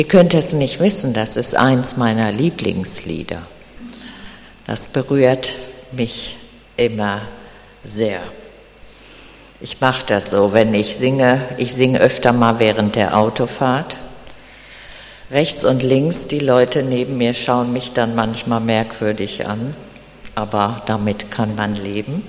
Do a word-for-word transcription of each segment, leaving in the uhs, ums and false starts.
Ihr könnt es nicht wissen, das ist eins meiner Lieblingslieder. Das berührt mich immer sehr. Ich mache das so, wenn ich singe. Ich singe öfter mal während der Autofahrt. Rechts und links, die Leute neben mir schauen mich dann manchmal merkwürdig an, aber damit kann man leben.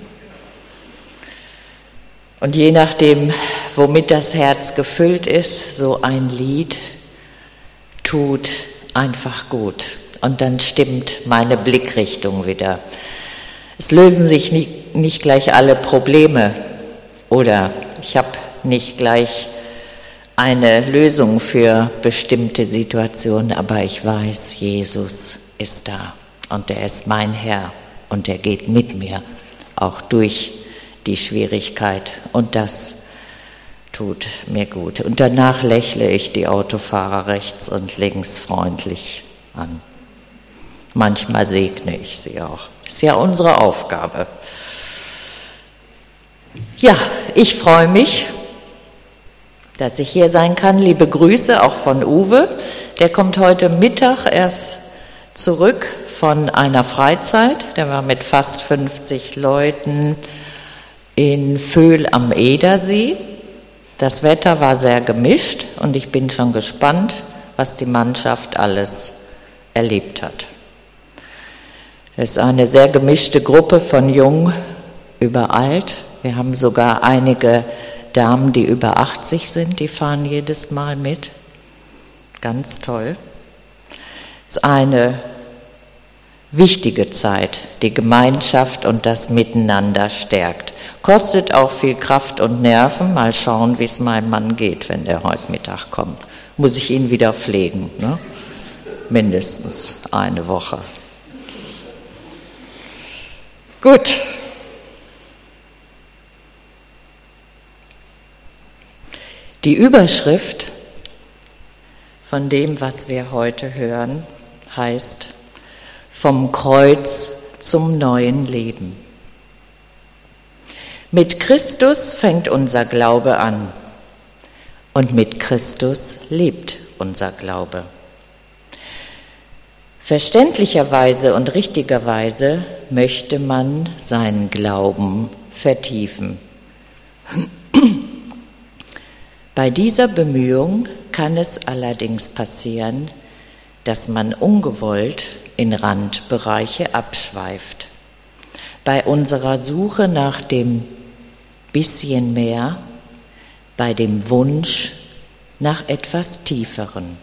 Und je nachdem, womit das Herz gefüllt ist, so ein Lied tut einfach gut. Und dann stimmt meine Blickrichtung wieder. Es lösen sich nicht, nicht gleich alle Probleme oder ich habe nicht gleich eine Lösung für bestimmte Situationen, aber ich weiß, Jesus ist da und er ist mein Herr und er geht mit mir, auch durch die Schwierigkeit und das tut mir gut. Und danach lächle ich die Autofahrer rechts und links freundlich an. Manchmal segne ich sie auch. Ist ja unsere Aufgabe. Ja, ich freue mich, dass ich hier sein kann. Liebe Grüße auch von Uwe. Der kommt heute Mittag erst zurück von einer Freizeit. Der war mit fast fünfzig Leuten in Vöhl am Edersee. Das Wetter war sehr gemischt und ich bin schon gespannt, was die Mannschaft alles erlebt hat. Es ist eine sehr gemischte Gruppe von jung über alt. Wir haben sogar einige Damen, die über achtzig sind, die fahren jedes Mal mit. Ganz toll. Es ist eine wichtige Zeit, die Gemeinschaft und das Miteinander stärkt. Kostet auch viel Kraft und Nerven. Mal schauen, wie es meinem Mann geht, wenn der heute Mittag kommt. Muss ich ihn wieder pflegen, ne? Mindestens eine Woche. Gut. Die Überschrift von dem, was wir heute hören, heißt Vom Kreuz zum neuen Leben. Mit Christus fängt unser Glaube an und mit Christus lebt unser Glaube. Verständlicherweise und richtigerweise möchte man seinen Glauben vertiefen. Bei dieser Bemühung kann es allerdings passieren, dass man ungewollt in Randbereiche abschweift. Bei unserer Suche nach dem bisschen mehr, bei dem Wunsch nach etwas Tieferen.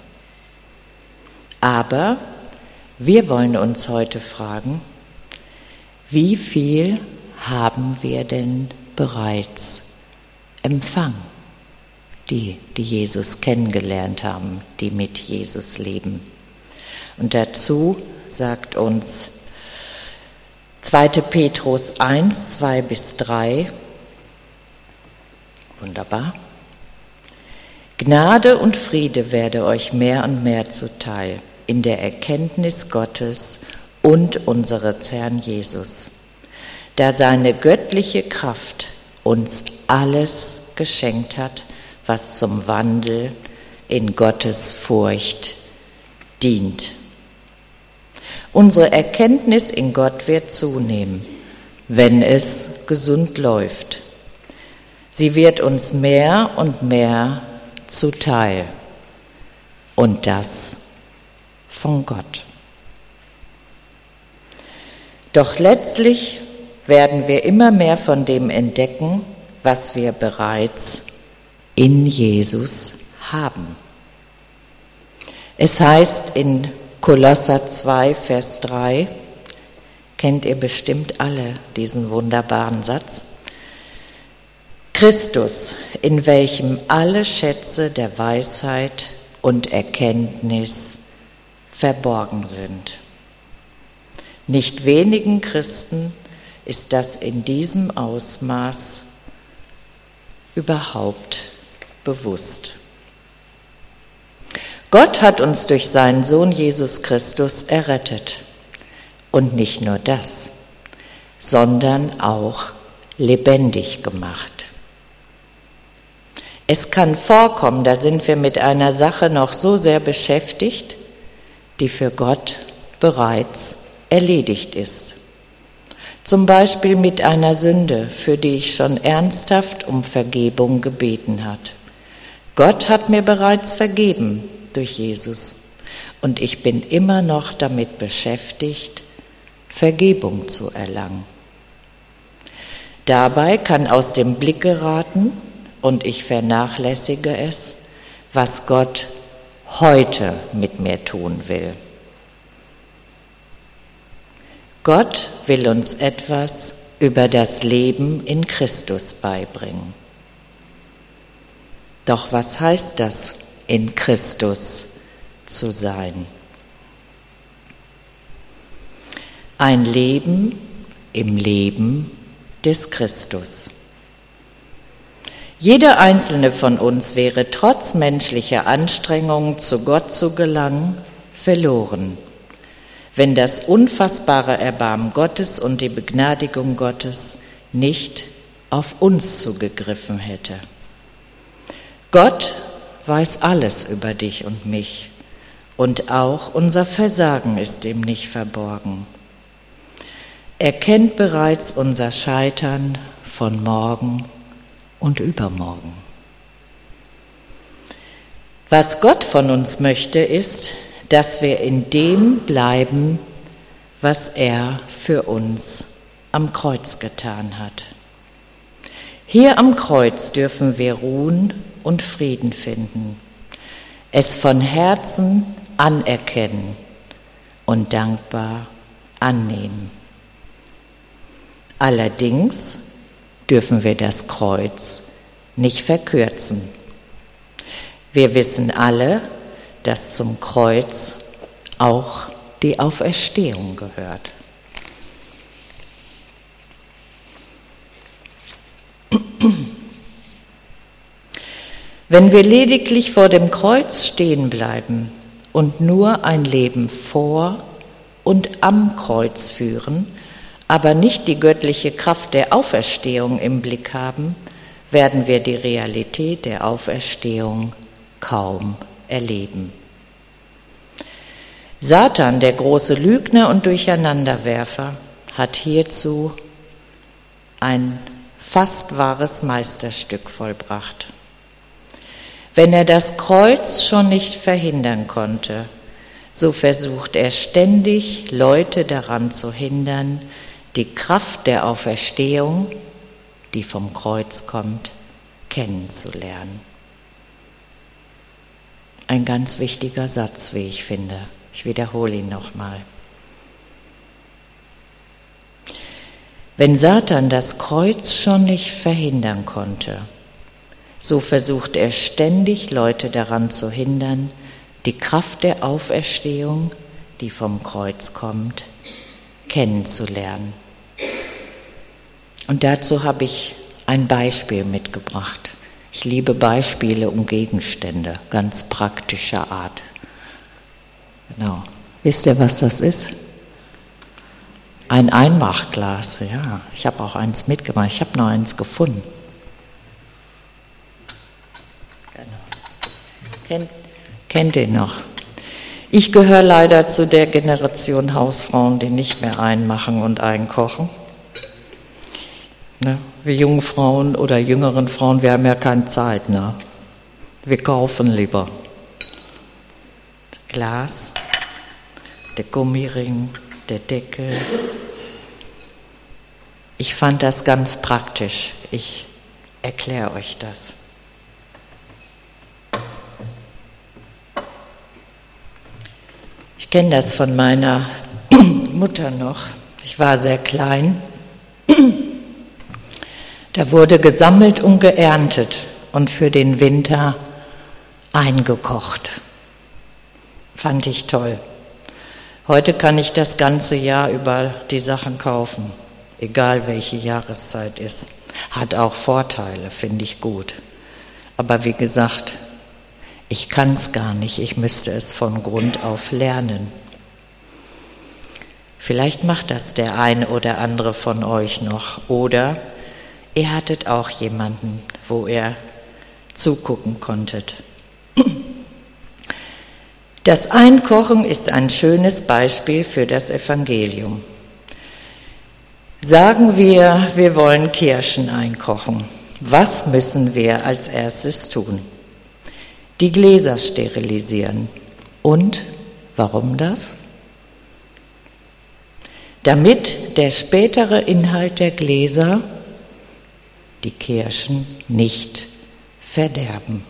Aber wir wollen uns heute fragen, wie viel haben wir denn bereits empfangen? Die, die Jesus kennengelernt haben, die mit Jesus leben. Und dazu sagt uns zweiter Petrus eins, zwei bis drei, wunderbar, Gnade und Friede werde euch mehr und mehr zuteil in der Erkenntnis Gottes und unseres Herrn Jesus, da seine göttliche Kraft uns alles geschenkt hat, was zum Wandel in Gottes Furcht dient. Unsere Erkenntnis in Gott wird zunehmen, wenn es gesund läuft. Sie wird uns mehr und mehr zuteil und das von Gott. Doch letztlich werden wir immer mehr von dem entdecken, was wir bereits in Jesus haben. Es heißt in Kolosser zwei, Vers drei, kennt ihr bestimmt alle diesen wunderbaren Satz, Christus, in welchem alle Schätze der Weisheit und Erkenntnis verborgen sind. Nicht wenigen Christen ist das in diesem Ausmaß überhaupt bewusst. Gott hat uns durch seinen Sohn Jesus Christus errettet. Und nicht nur das, sondern auch lebendig gemacht. Es kann vorkommen, da sind wir mit einer Sache noch so sehr beschäftigt, die für Gott bereits erledigt ist. Zum Beispiel mit einer Sünde, für die ich schon ernsthaft um Vergebung gebeten habe. Gott hat mir bereits vergeben durch Jesus und ich bin immer noch damit beschäftigt, Vergebung zu erlangen. Dabei kann aus dem Blick geraten, und ich vernachlässige es, was Gott heute mit mir tun will. Gott will uns etwas über das Leben in Christus beibringen. Doch was heißt das, in Christus zu sein? Ein Leben im Leben des Christus. Jeder einzelne von uns wäre trotz menschlicher Anstrengungen, zu Gott zu gelangen, verloren, wenn das unfassbare Erbarmen Gottes und die Begnadigung Gottes nicht auf uns zugegriffen hätte. Gott weiß alles über dich und mich und auch unser Versagen ist ihm nicht verborgen. Er kennt bereits unser Scheitern von morgen und übermorgen. Was Gott von uns möchte, ist, dass wir in dem bleiben, was er für uns am Kreuz getan hat. Hier am Kreuz dürfen wir ruhen und Frieden finden, es von Herzen anerkennen und dankbar annehmen. Allerdings dürfen wir das Kreuz nicht verkürzen. Wir wissen alle, dass zum Kreuz auch die Auferstehung gehört. Wenn wir lediglich vor dem Kreuz stehen bleiben und nur ein Leben vor und am Kreuz führen, aber nicht die göttliche Kraft der Auferstehung im Blick haben, werden wir die Realität der Auferstehung kaum erleben. Satan, der große Lügner und Durcheinanderwerfer, hat hierzu ein fast wahres Meisterstück vollbracht. Wenn er das Kreuz schon nicht verhindern konnte, so versucht er ständig, Leute daran zu hindern, die Kraft der Auferstehung, die vom Kreuz kommt, kennenzulernen. Ein ganz wichtiger Satz, wie ich finde. Ich wiederhole ihn nochmal. Wenn Satan das Kreuz schon nicht verhindern konnte, so versucht er ständig, Leute daran zu hindern, die Kraft der Auferstehung, die vom Kreuz kommt, kennenzulernen. Und dazu habe ich ein Beispiel mitgebracht. Ich liebe Beispiele und Gegenstände, ganz praktischer Art. Genau. Wisst ihr, was das ist? Ein Einmachglas, ja. Ich habe auch eins mitgebracht. Ich habe noch eins gefunden. Genau. Kennt, kennt ihr noch? Ich gehöre leider zu der Generation Hausfrauen, die nicht mehr einmachen und einkochen. Ne? Wir jungen Frauen oder jüngeren Frauen, wir haben ja keine Zeit. Ne? Wir kaufen lieber. Glas, der Gummiring, der Deckel. Ich fand das ganz praktisch. Ich erkläre euch das. Ich kenne das von meiner Mutter noch. Ich war sehr klein. Da wurde gesammelt und geerntet und für den Winter eingekocht. Fand ich toll. Heute kann ich das ganze Jahr über die Sachen kaufen, egal welche Jahreszeit ist. Hat auch Vorteile, finde ich gut. Aber wie gesagt, ich kann es gar nicht, ich müsste es von Grund auf lernen. Vielleicht macht das der eine oder andere von euch noch. Oder ihr hattet auch jemanden, wo ihr zugucken konntet. Das Einkochen ist ein schönes Beispiel für das Evangelium. Sagen wir, wir wollen Kirschen einkochen. Was müssen wir als erstes tun? Die Gläser sterilisieren. Und warum das? Damit der spätere Inhalt der Gläser, die Kirschen, nicht verderben.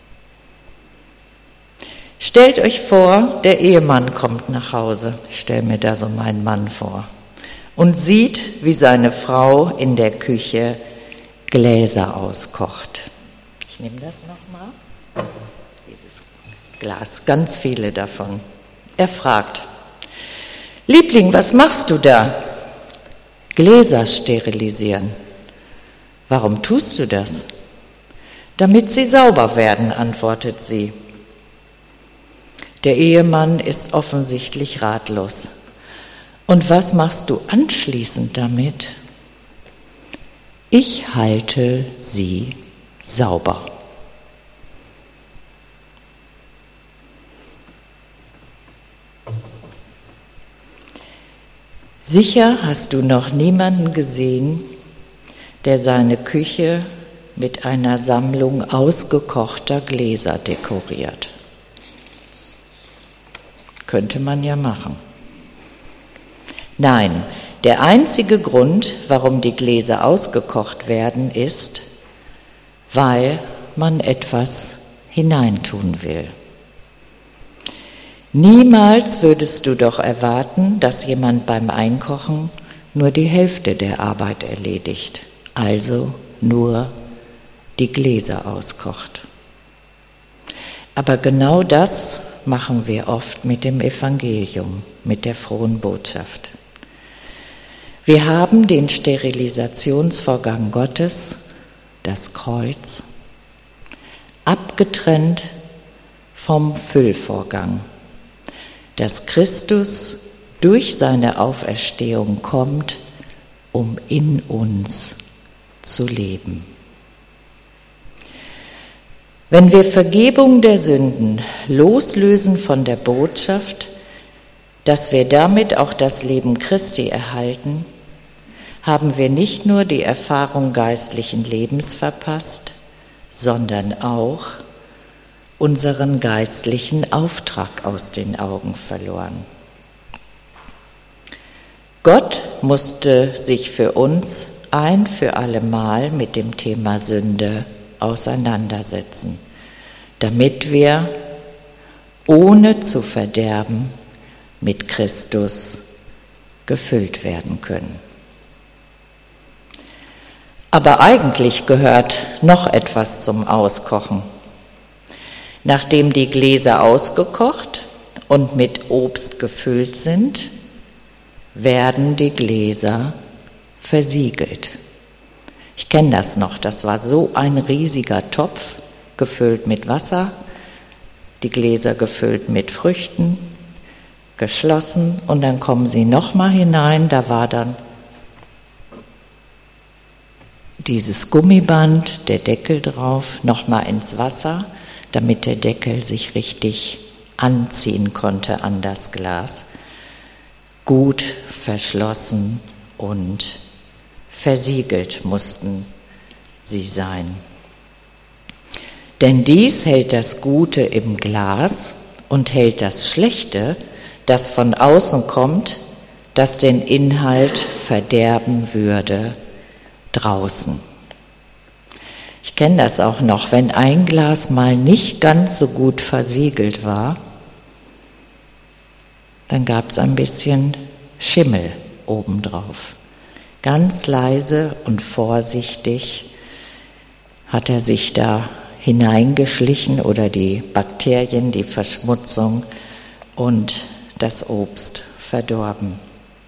Stellt euch vor, der Ehemann kommt nach Hause, ich stelle mir da so meinen Mann vor, und sieht, wie seine Frau in der Küche Gläser auskocht. Ich nehme das nochmal, dieses Glas, ganz viele davon. Er fragt: Liebling, was machst du da? Gläser sterilisieren. Warum tust du das? Damit sie sauber werden, antwortet sie. Der Ehemann ist offensichtlich ratlos. Und was machst du anschließend damit? Ich halte sie sauber. Sicher hast du noch niemanden gesehen, der seine Küche mit einer Sammlung ausgekochter Gläser dekoriert. Könnte man ja machen. Nein, der einzige Grund, warum die Gläser ausgekocht werden, ist, weil man etwas hineintun will. Niemals würdest du doch erwarten, dass jemand beim Einkochen nur die Hälfte der Arbeit erledigt, also nur die Gläser auskocht. Aber genau das machen wir oft mit dem Evangelium, mit der frohen Botschaft. Wir haben den Sterilisationsvorgang Gottes, das Kreuz, abgetrennt vom Füllvorgang, dass Christus durch seine Auferstehung kommt, um in uns zu leben. Wenn wir Vergebung der Sünden loslösen von der Botschaft, dass wir damit auch das Leben Christi erhalten, haben wir nicht nur die Erfahrung geistlichen Lebens verpasst, sondern auch unseren geistlichen Auftrag aus den Augen verloren. Gott musste sich für uns ein für alle Mal mit dem Thema Sünde auseinandersetzen, damit wir, ohne zu verderben, mit Christus gefüllt werden können. Aber eigentlich gehört noch etwas zum Auskochen. Nachdem die Gläser ausgekocht und mit Obst gefüllt sind, werden die Gläser versiegelt. Ich kenne das noch, das war so ein riesiger Topf, gefüllt mit Wasser, die Gläser gefüllt mit Früchten, geschlossen, und dann kommen sie nochmal hinein, da war dann dieses Gummiband, der Deckel drauf, nochmal ins Wasser, damit der Deckel sich richtig anziehen konnte an das Glas. Gut verschlossen und versiegelt mussten sie sein. Denn dies hält das Gute im Glas und hält das Schlechte, das von außen kommt, das den Inhalt verderben würde, draußen. Ich kenne das auch noch, wenn ein Glas mal nicht ganz so gut versiegelt war, dann gab es ein bisschen Schimmel obendrauf. Ganz leise und vorsichtig hat er sich da hineingeschlichen oder die Bakterien, die Verschmutzung und das Obst verdorben.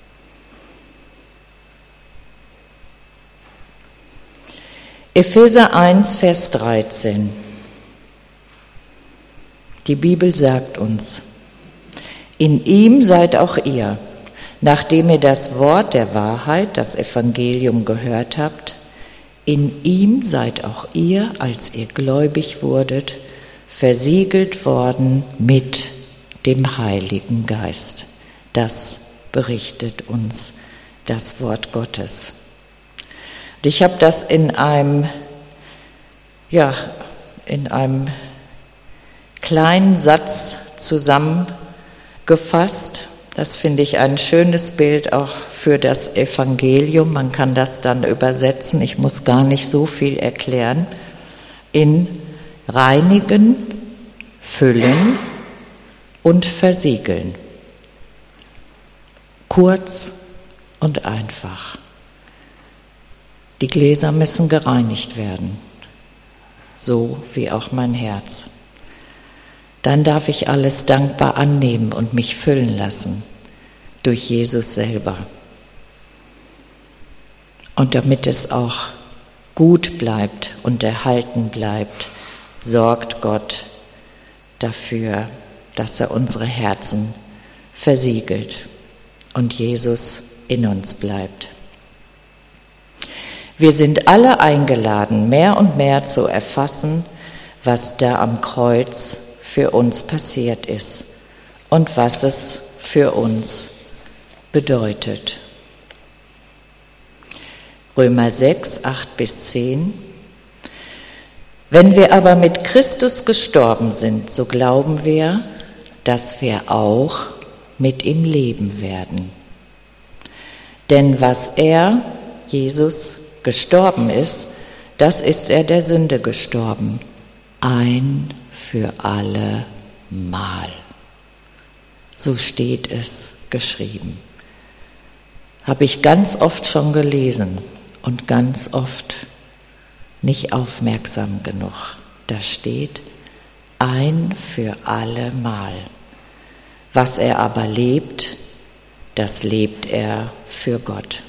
Epheser eins, Vers dreizehn. Die Bibel sagt uns: In ihm seid auch ihr, nachdem ihr das Wort der Wahrheit, das Evangelium, gehört habt, In ihm seid auch ihr, als ihr gläubig wurdet, versiegelt worden mit dem Heiligen Geist. Das berichtet uns das Wort Gottes. Und ich habe das in einem, ja, in einem kleinen Satz zusammengefasst. Das finde ich ein schönes Bild auch für das Evangelium. Man kann das dann übersetzen, ich muss gar nicht so viel erklären, in reinigen, füllen und versiegeln. Kurz und einfach. Die Gläser müssen gereinigt werden, so wie auch mein Herz. Dann darf ich alles dankbar annehmen und mich füllen lassen durch Jesus selber. Und damit es auch gut bleibt und erhalten bleibt, sorgt Gott dafür, dass er unsere Herzen versiegelt und Jesus in uns bleibt. Wir sind alle eingeladen, mehr und mehr zu erfassen, was da am Kreuz für uns passiert ist und was es für uns bedeutet. Römer sechs, acht bis zehn. Wenn wir aber mit Christus gestorben sind, so glauben wir, dass wir auch mit ihm leben werden. Denn was er, Jesus, gestorben ist, das ist er der Sünde gestorben, ein für alle Mal. So steht es geschrieben. Habe ich ganz oft schon gelesen und ganz oft nicht aufmerksam genug. Da steht ein für alle Mal. Was er aber lebt, das lebt er für Gott.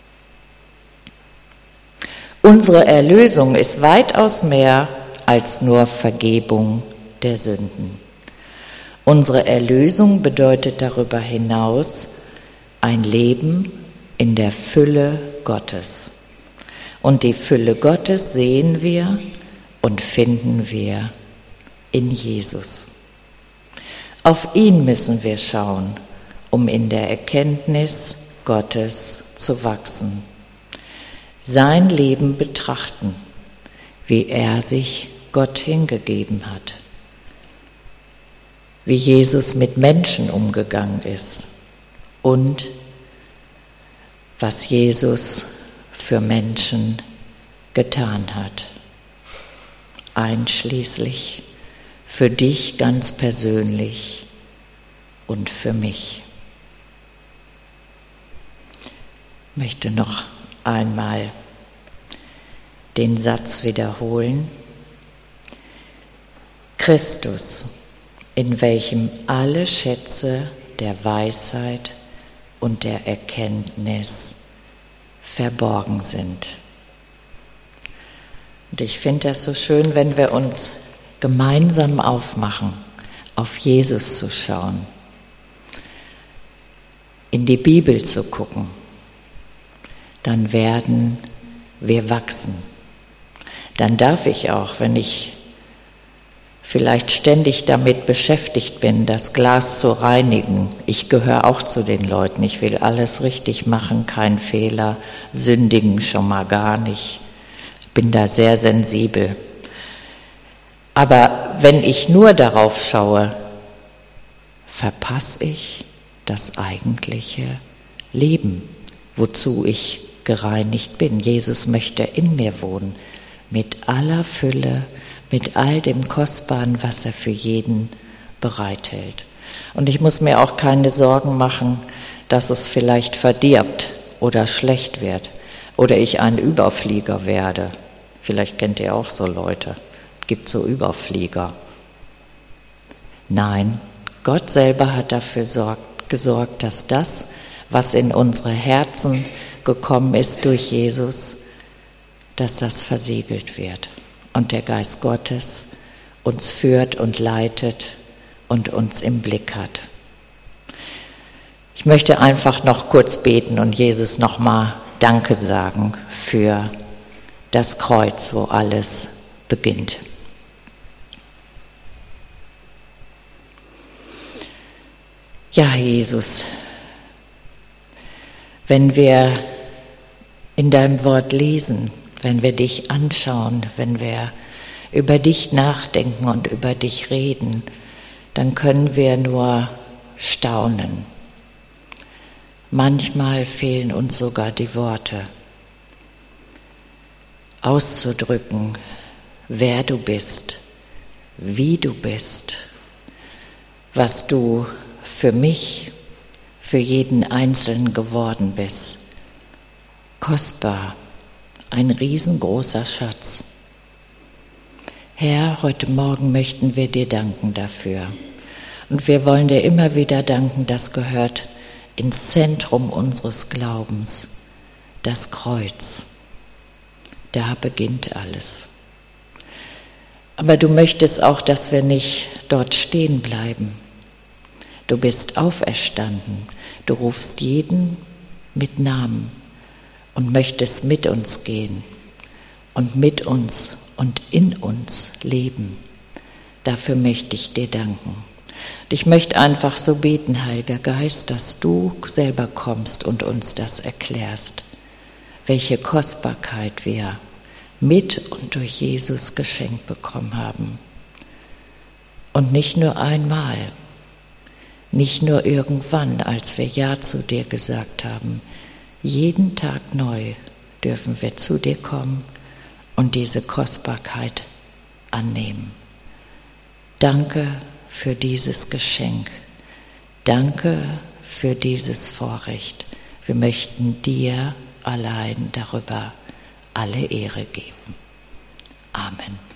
Unsere Erlösung ist weitaus mehr als nur Vergebung der Sünden. Unsere Erlösung bedeutet darüber hinaus ein Leben in der Fülle Gottes. Und die Fülle Gottes sehen wir und finden wir in Jesus. Auf ihn müssen wir schauen, um in der Erkenntnis Gottes zu wachsen. Sein Leben betrachten, wie er sich Gott hingegeben hat, wie Jesus mit Menschen umgegangen ist und was Jesus für Menschen getan hat, einschließlich für dich ganz persönlich und für mich. Ich möchte noch einmal den Satz wiederholen. Christus, in welchem alle Schätze der Weisheit und der Erkenntnis verborgen sind. Und ich finde das so schön, wenn wir uns gemeinsam aufmachen, auf Jesus zu schauen, in die Bibel zu gucken, dann werden wir wachsen. Dann darf ich auch, wenn ich vielleicht ständig damit beschäftigt bin, das Glas zu reinigen. Ich gehöre auch zu den Leuten. Ich will alles richtig machen, kein Fehler, sündigen schon mal gar nicht. Ich bin da sehr sensibel. Aber wenn ich nur darauf schaue, verpasse ich das eigentliche Leben, wozu ich gereinigt bin. Jesus möchte in mir wohnen, mit aller Fülle, mit all dem Kostbaren, was er für jeden bereithält. Und ich muss mir auch keine Sorgen machen, dass es vielleicht verdirbt oder schlecht wird oder ich ein Überflieger werde. Vielleicht kennt ihr auch so Leute, es gibt so Überflieger. Nein, Gott selber hat dafür sorgt, gesorgt, dass das, was in unsere Herzen gekommen ist durch Jesus, dass das versiegelt wird. Und der Geist Gottes uns führt und leitet und uns im Blick hat. Ich möchte einfach noch kurz beten und Jesus nochmal Danke sagen für das Kreuz, wo alles beginnt. Ja, Jesus, wenn wir in deinem Wort lesen, wenn wir dich anschauen, wenn wir über dich nachdenken und über dich reden, dann können wir nur staunen. Manchmal fehlen uns sogar die Worte, auszudrücken, wer du bist, wie du bist, was du für mich, für jeden Einzelnen geworden bist. Kostbar, ein riesengroßer Schatz. Herr, heute Morgen möchten wir dir danken dafür. Und wir wollen dir immer wieder danken, das gehört ins Zentrum unseres Glaubens, das Kreuz. Da beginnt alles. Aber du möchtest auch, dass wir nicht dort stehen bleiben. Du bist auferstanden. Du rufst jeden mit Namen und möchtest mit uns gehen und mit uns und in uns leben. Dafür möchte ich dir danken. Und ich möchte einfach so beten, Heiliger Geist, dass du selber kommst und uns das erklärst, welche Kostbarkeit wir mit und durch Jesus geschenkt bekommen haben. Und nicht nur einmal, nicht nur irgendwann, als wir Ja zu dir gesagt haben. Jeden Tag neu dürfen wir zu dir kommen und diese Kostbarkeit annehmen. Danke für dieses Geschenk. Danke für dieses Vorrecht. Wir möchten dir allein darüber alle Ehre geben. Amen.